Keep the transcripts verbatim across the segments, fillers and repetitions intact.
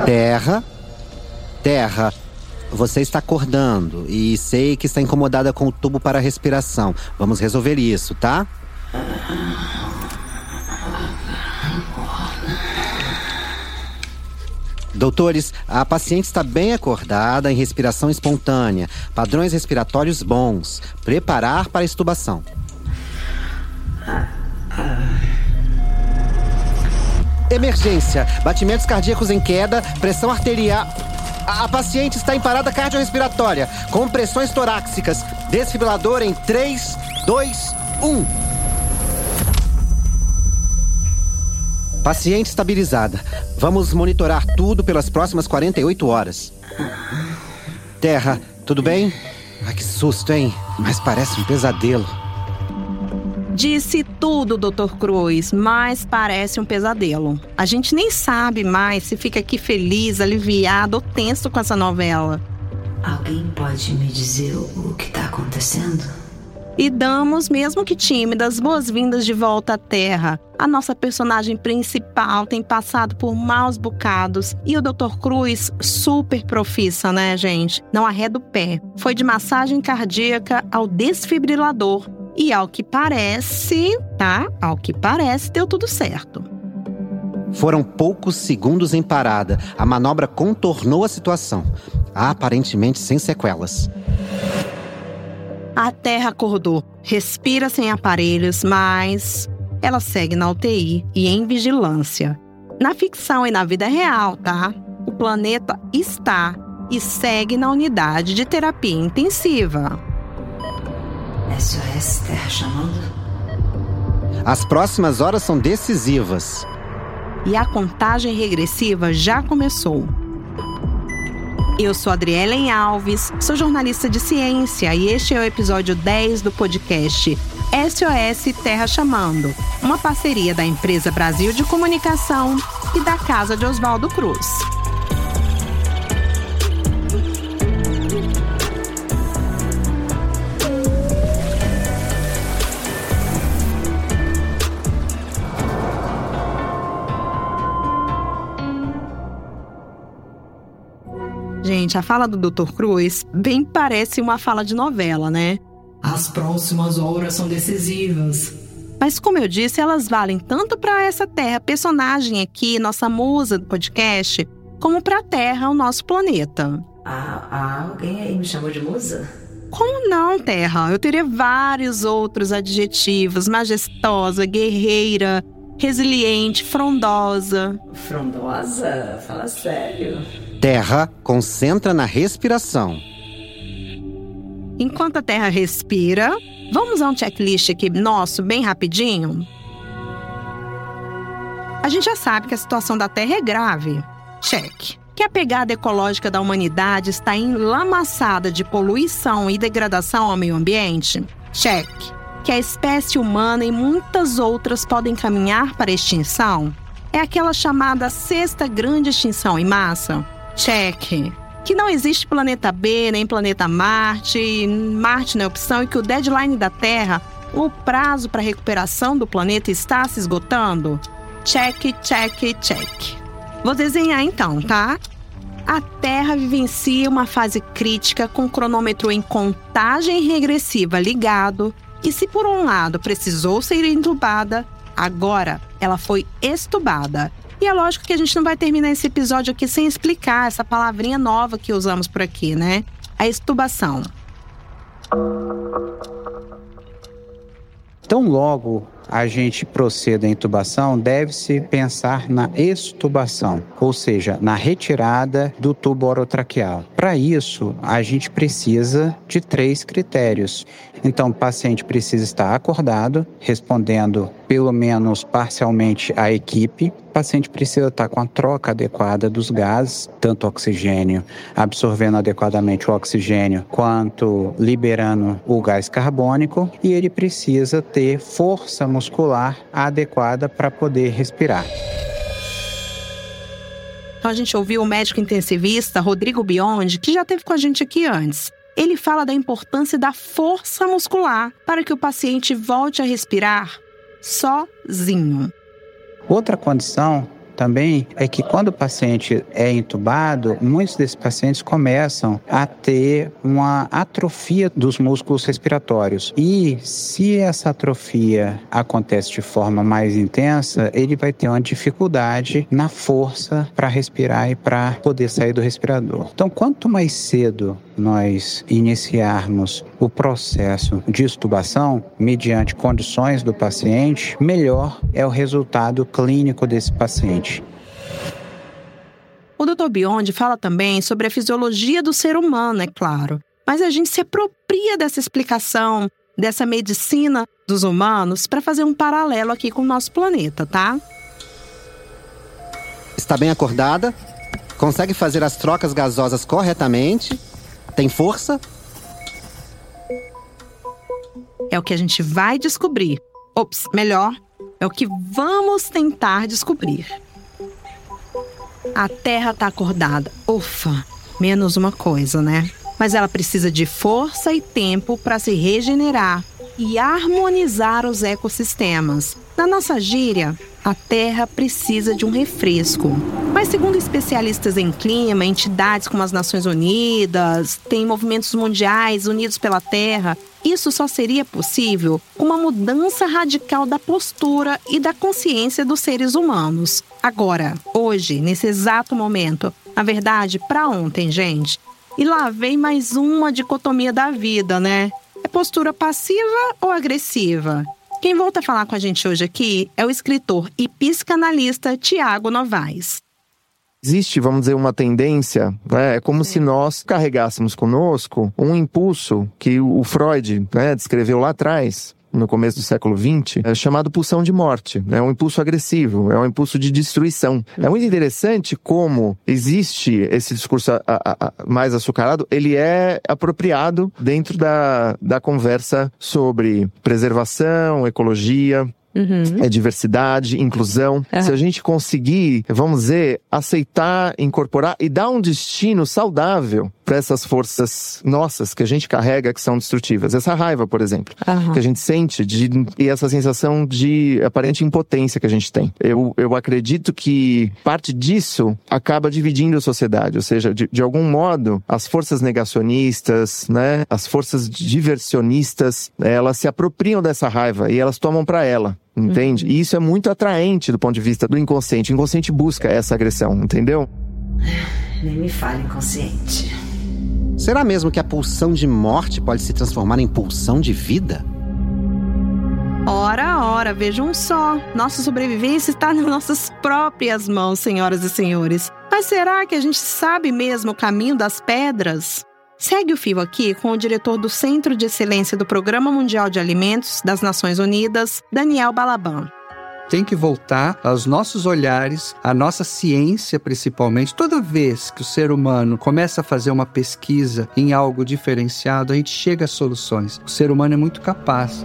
Terra, Terra, você está acordando e sei que está incomodada com o tubo para respiração. Vamos resolver isso, tá? Doutores, a paciente está bem acordada, em respiração espontânea, padrões respiratórios bons. Preparar para a extubação. Emergência, batimentos cardíacos em queda, pressão arterial. A, a paciente está em parada cardiorrespiratória, com pressões torácicas. Desfibrilador em três, dois, um. Paciente estabilizada. Vamos monitorar tudo pelas próximas quarenta e oito horas. Terra, tudo bem? Ah, que susto, hein? Mas parece um pesadelo. Disse tudo, doutor Cruz, mas parece um pesadelo. A gente nem sabe mais se fica aqui feliz, aliviado ou tenso com essa novela. Alguém pode me dizer o que está acontecendo? E damos, mesmo que tímidas, boas-vindas de volta à Terra. A nossa personagem principal tem passado por maus bocados. E o doutor Cruz, super profissa, né, gente? Não arreda o pé. Foi de massagem cardíaca ao desfibrilador. E ao que parece, tá? Ao que parece, deu tudo certo. Foram poucos segundos em parada. A manobra contornou a situação. Aparentemente sem sequelas. A Terra acordou. Respira sem aparelhos, mas ela segue na U T I e em vigilância. Na ficção e na vida real, tá? O planeta está e segue na unidade de terapia intensiva. S O S Terra chamando? As próximas horas são decisivas. E a contagem regressiva já começou. Eu sou Adrielen Alves, sou jornalista de ciência e este é o episódio dez do podcast S O S Terra Chamando, uma parceria da Empresa Brasil de Comunicação e da Casa de Oswaldo Cruz. Gente, a fala do doutor Cruz bem parece uma fala de novela, né? As próximas horas são decisivas. Mas como eu disse, elas valem tanto para essa Terra, personagem aqui, nossa musa do podcast, como para a Terra, o nosso planeta. Ah, ah, alguém aí me chamou de musa? Como não, Terra? Eu teria vários outros adjetivos. Majestosa, guerreira, resiliente, frondosa. Frondosa? Fala sério. Terra, concentra na respiração. Enquanto a Terra respira, vamos a um checklist aqui nosso, bem rapidinho? A gente já sabe que a situação da Terra é grave. Check. Que a pegada ecológica da humanidade está enlamaçada de poluição e degradação ao meio ambiente? Check. Que a espécie humana e muitas outras podem caminhar para a extinção? É aquela chamada sexta grande extinção em massa? Check. Que não existe planeta B, nem planeta Marte, Marte não é opção e que o deadline da Terra, o prazo para recuperação do planeta está se esgotando? Check, check, check. Vou desenhar então, tá? A Terra vivencia uma fase crítica com o cronômetro em contagem regressiva ligado e se por um lado precisou ser entubada, agora ela foi extubada. E é lógico que a gente não vai terminar esse episódio aqui sem explicar essa palavrinha nova que usamos por aqui, né? A extubação. Tão logo a gente proceda à intubação, deve-se pensar na extubação, ou seja, na retirada do tubo orotraqueal. Para isso, a gente precisa de três critérios. Então, o paciente precisa estar acordado, respondendo pelo menos parcialmente à equipe. O paciente precisa estar com a troca adequada dos gases, tanto oxigênio, absorvendo adequadamente o oxigênio, quanto liberando o gás carbônico. E ele precisa ter força muscular adequada para poder respirar. Então, a gente ouviu o médico intensivista Rodrigo Biondi, que já esteve com a gente aqui antes. Ele fala da importância da força muscular para que o paciente volte a respirar sozinho. Outra condição também é que quando o paciente é entubado, muitos desses pacientes começam a ter uma atrofia dos músculos respiratórios. E se essa atrofia acontece de forma mais intensa, ele vai ter uma dificuldade na força para respirar e para poder sair do respirador. Então, quanto mais cedo nós iniciarmos o processo de extubação, mediante condições do paciente, melhor é o resultado clínico desse paciente. O doutor Biondi fala também sobre a fisiologia do ser humano, é claro. Mas a gente se apropria dessa explicação, dessa medicina dos humanos, para fazer um paralelo aqui com o nosso planeta, tá? Está bem acordada? Consegue fazer as trocas gasosas corretamente? Tem força? É o que a gente vai descobrir. Ops, melhor, é o que vamos tentar descobrir. A Terra tá acordada. Ufa, menos uma coisa, né? Mas ela precisa de força e tempo para se regenerar e harmonizar os ecossistemas. Na nossa gíria, a Terra precisa de um refresco. Mas segundo especialistas em clima, entidades como as Nações Unidas, tem movimentos mundiais unidos pela Terra, isso só seria possível com uma mudança radical da postura e da consciência dos seres humanos. Agora, hoje, nesse exato momento, na verdade, para ontem, gente. E lá vem mais uma dicotomia da vida, né? É postura passiva ou agressiva? Quem volta a falar com a gente hoje aqui é o escritor e psicanalista Tiago Novaes. Existe, vamos dizer, uma tendência, né? É como Sim. se nós carregássemos conosco um impulso que o Freud, né, descreveu lá atrás, no começo do século vinte, é chamado pulsão de morte. É um impulso agressivo, é um impulso de destruição. É muito interessante como existe esse discurso a, a, a, mais açucarado, ele é apropriado dentro da, da conversa sobre preservação, ecologia, Uhum. é diversidade, inclusão. Uhum. Se a gente conseguir, vamos dizer, aceitar, incorporar e dar um destino saudável para essas forças nossas que a gente carrega que são destrutivas. Essa raiva, por exemplo, uhum. que a gente sente de, e essa sensação de aparente impotência que a gente tem. Eu, eu acredito que parte disso acaba dividindo a sociedade, ou seja, de, de algum modo, as forças negacionistas, né, as forças diversionistas, elas se apropriam dessa raiva e elas tomam para ela. Entende? Uhum. E isso é muito atraente do ponto de vista do inconsciente. O inconsciente busca essa agressão, entendeu? Nem me fale, inconsciente. Será mesmo que a pulsão de morte pode se transformar em pulsão de vida? Ora, ora, vejam só. Nossa sobrevivência está nas nossas próprias mãos, senhoras e senhores. Mas será que a gente sabe mesmo o caminho das pedras? Segue o fio aqui com o diretor do Centro de Excelência do Programa Mundial de Alimentos das Nações Unidas, Daniel Balaban. Tem que voltar aos nossos olhares, à nossa ciência principalmente. Toda vez que o ser humano começa a fazer uma pesquisa em algo diferenciado, a gente chega a soluções. O ser humano é muito capaz.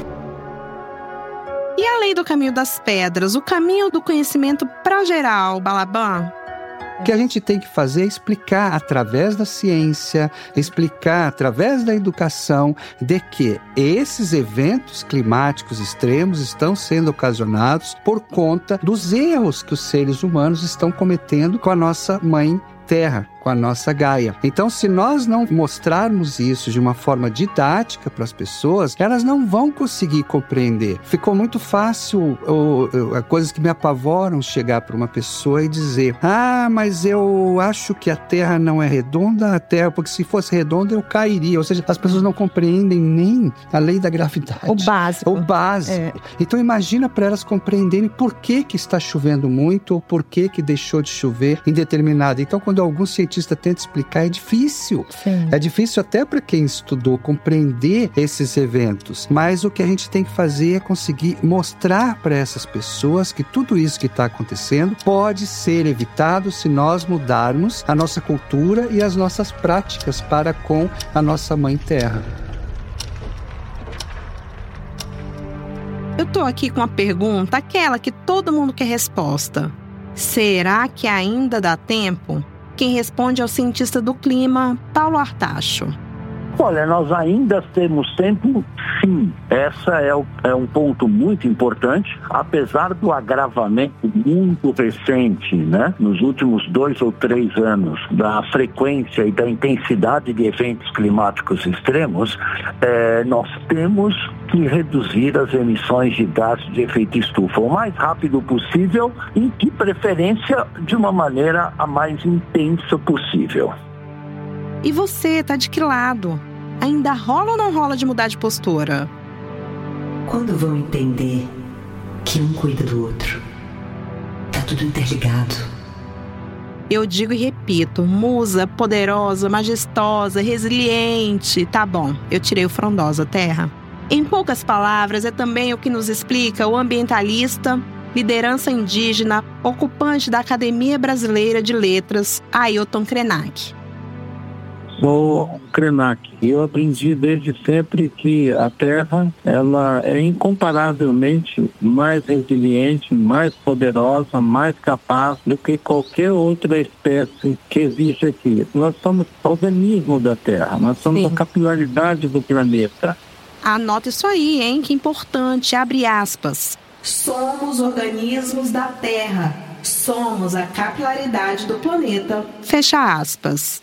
E além do caminho das pedras, o caminho do conhecimento para geral, Balaban? O que a gente tem que fazer é explicar através da ciência, explicar através da educação de que esses eventos climáticos extremos estão sendo ocasionados por conta dos erros que os seres humanos estão cometendo com a nossa mãe Terra, com a nossa Gaia. Então, se nós não mostrarmos isso de uma forma didática para as pessoas, elas não vão conseguir compreender. Ficou muito fácil, ou, ou, coisas que me apavoram, chegar para uma pessoa e dizer: ah, mas eu acho que a Terra não é redonda, a Terra, porque se fosse redonda eu cairia. Ou seja, as pessoas não compreendem nem a lei da gravidade. O básico. O básico. É. Então, imagina para elas compreenderem por que que está chovendo muito ou por que que deixou de chover em determinado. Então, quando algum cientista tenta explicar, é difícil. Sim. É difícil até para quem estudou compreender esses eventos. Mas o que a gente tem que fazer é conseguir mostrar para essas pessoas que tudo isso que está acontecendo pode ser evitado se nós mudarmos a nossa cultura e as nossas práticas para com a nossa Mãe Terra. Eu tô aqui com uma pergunta, aquela que todo mundo quer resposta. Será que ainda dá tempo? Quem responde é o cientista do clima, Paulo Artacho. Olha, nós ainda temos tempo, sim. Essa é, o, é um ponto muito importante, apesar do agravamento muito recente, né, nos últimos dois ou três anos, da frequência e da intensidade de eventos climáticos extremos, é, nós temos que reduzir as emissões de gases de efeito estufa o mais rápido possível e, de preferência, de uma maneira a mais intensa possível. E você, tá de que lado? Ainda rola ou não rola de mudar de postura? Quando vão entender que um cuida do outro? Tá tudo interligado. Eu digo e repito, musa, poderosa, majestosa, resiliente. Tá bom, eu tirei o frondosa, Terra. Em poucas palavras, é também o que nos explica o ambientalista, liderança indígena, ocupante da Academia Brasileira de Letras, Ailton Krenak. Sou Krenak. Eu aprendi desde sempre que a Terra ela é incomparavelmente mais resiliente, mais poderosa, mais capaz do que qualquer outra espécie que existe aqui. Nós somos o organismo da Terra, nós somos Sim. a capilaridade do planeta. Anota isso aí, hein? Que importante. Abre aspas. Somos organismos da Terra. Somos a capilaridade do planeta. Fecha aspas.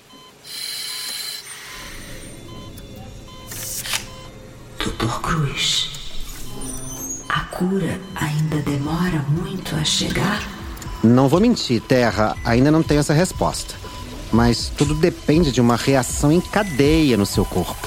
doutor Cruz, a cura ainda demora muito a chegar? Não vou mentir, Terra, ainda não tenho essa resposta. Mas tudo depende de uma reação em cadeia no seu corpo.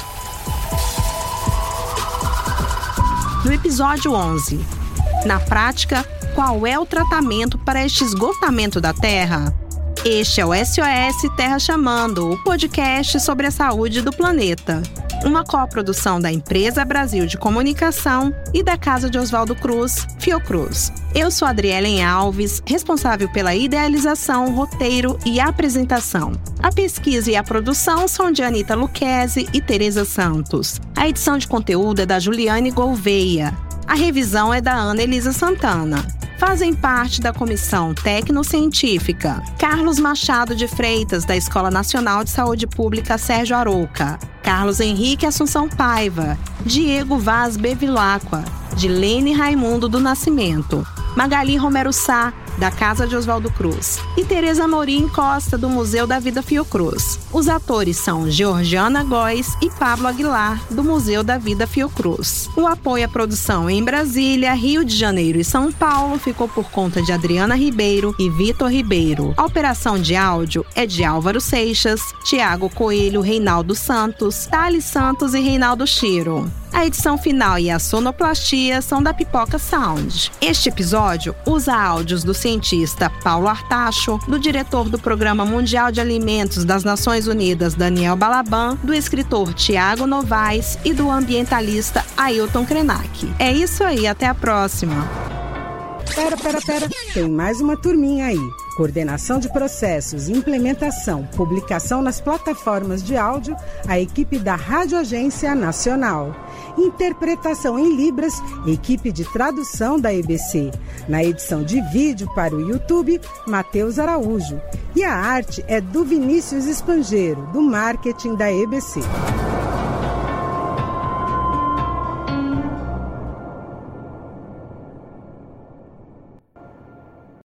No episódio onze, na prática, qual é o tratamento para este esgotamento da Terra? Este é o S O S Terra Chamando, o podcast sobre a saúde do planeta. Uma coprodução da Empresa Brasil de Comunicação e da Casa de Oswaldo Cruz, Fiocruz. Eu sou Adrielen Alves, responsável pela idealização, roteiro e apresentação. A pesquisa e a produção são de Anitta Lucchesi e Tereza Santos. A edição de conteúdo é da Juliane Gouveia. A revisão é da Ana Elisa Santana. Fazem parte da comissão tecnocientífica Carlos Machado de Freitas, da Escola Nacional de Saúde Pública Sérgio Arouca, Carlos Henrique Assunção Paiva, Diego Vaz Bevilacqua, Dilene Raimundo do Nascimento, Magali Romero Sá, da Casa de Oswaldo Cruz, e Tereza Morim Costa, do Museu da Vida Fiocruz. Os atores são Georgiana Góes e Pablo Aguilar, do Museu da Vida Fiocruz. O apoio à produção em Brasília, Rio de Janeiro e São Paulo ficou por conta de Adriana Ribeiro e Vitor Ribeiro. A operação de áudio é de Álvaro Seixas, Tiago Coelho, Reinaldo Santos, Thales Santos e Reinaldo Chiro. A edição final e a sonoplastia são da Pipoca Sound. Este episódio usa áudios do cientista Paulo Artacho, do diretor do Programa Mundial de Alimentos das Nações Unidas, Daniel Balaban, do escritor Tiago Novaes e do ambientalista Ailton Krenak. É isso aí, até a próxima! Pera, pera, pera, tem mais uma turminha aí. Coordenação de processos, implementação, publicação nas plataformas de áudio, a equipe da Rádio Agência Nacional. Interpretação em Libras, equipe de tradução da E B C. Na edição de vídeo para o YouTube, Matheus Araújo. E a arte é do Vinícius Espangeiro, do marketing da E B C.